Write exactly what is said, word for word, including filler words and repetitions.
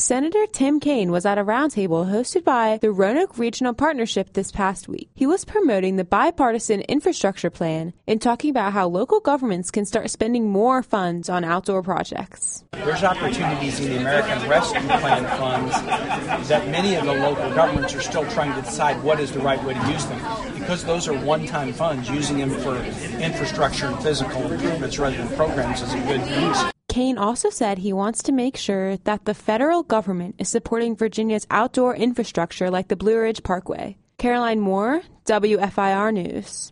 Senator Tim Kaine was at a roundtable hosted by the Roanoke Regional Partnership this past week. He was promoting the bipartisan infrastructure plan and talking about how local governments can start spending more funds on outdoor projects. There's opportunities in the American Rescue Plan funds that many of the local governments are still trying to decide what is the right way to use them. Because those are one-time funds, using them for infrastructure and physical improvements rather than programs is a good use. Kaine also said he wants to make sure that the federal government is supporting Virginia's outdoor infrastructure like the Blue Ridge Parkway. Caroline Moore, W F I R News.